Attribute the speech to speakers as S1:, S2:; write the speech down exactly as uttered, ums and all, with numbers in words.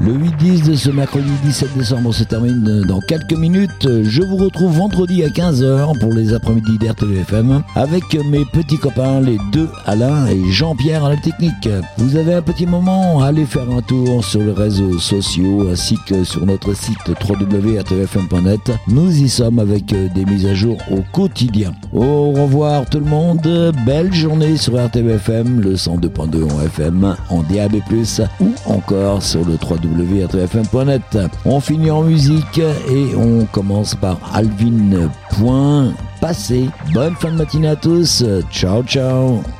S1: Le huit dix de ce mercredi dix-sept décembre se termine dans quelques minutes. Je vous retrouve vendredi à quinze heures pour les après-midi d'R T V F M avec mes petits copains, les deux Alain et Jean-Pierre à la technique. Vous avez un petit moment, allez faire un tour sur les réseaux sociaux ainsi que sur notre site w w w point r t v f m point net. Nous y sommes avec des mises à jour au quotidien. Au revoir tout le monde, belle journée sur R T V F M, le cent deux point deux en F M, en D A B plus, ou encore sur le w w w point r t v f m point net. On finit en musique et on commence par Alvin Point. Passez bonne fin de matinée à tous, ciao ciao.